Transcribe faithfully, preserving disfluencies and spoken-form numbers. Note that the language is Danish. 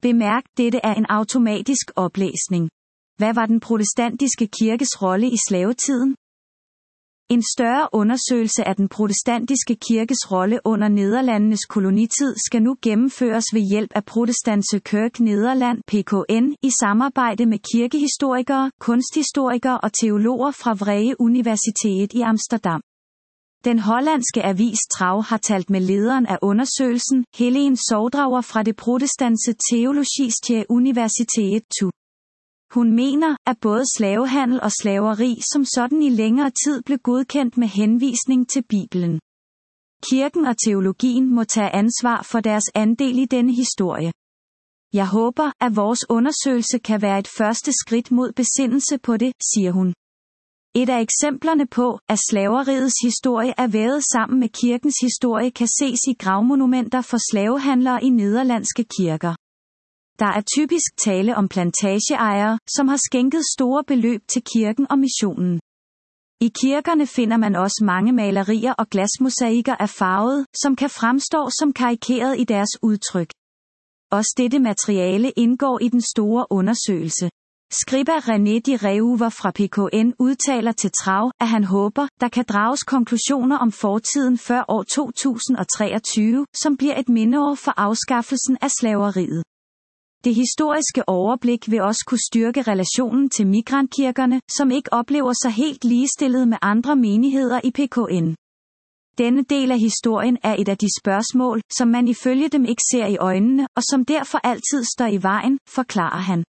Bemærk, dette er en automatisk oplæsning. Hvad var den protestantiske kirkes rolle i slavetiden? En større undersøgelse af den protestantiske kirkes rolle under Nederlandenes kolonitid skal nu gennemføres ved hjælp af Protestantse Kerk Nederland P K N i samarbejde med kirkehistorikere, kunsthistorikere og teologer fra Vrije Universitet i Amsterdam. Den hollandske avis Trouw har talt med lederen af undersøgelsen, Helene Soudrager fra det protestantse Theologische Universiteit to. Hun mener, at både slavehandel og slaveri som sådan i længere tid blev godkendt med henvisning til Bibelen. Kirken og teologien må tage ansvar for deres andel i denne historie. Jeg håber, at vores undersøgelse kan være et første skridt mod besindelse på det, siger hun. Et af eksemplerne på, at slaveriets historie er vævet sammen med kirkens historie, kan ses i gravmonumenter for slavehandlere i nederlandske kirker. Der er typisk tale om plantageejere, som har skænket store beløb til kirken og missionen. I kirkerne finder man også mange malerier og glasmosaikker af farvet, som kan fremstå som karikeret i deres udtryk. Også dette materiale indgår i den store undersøgelse. Skriber René de Reuver fra P K N udtaler til Trouw, at han håber, der kan drages konklusioner om fortiden før år to tusind og treogtyve, som bliver et mindeår for afskaffelsen af slaveriet. Det historiske overblik vil også kunne styrke relationen til migrantkirkerne, som ikke oplever sig helt ligestillet med andre menigheder i P K N. Denne del af historien er et af de spørgsmål, som man ifølge dem ikke ser i øjnene, og som derfor altid står i vejen, forklarer han.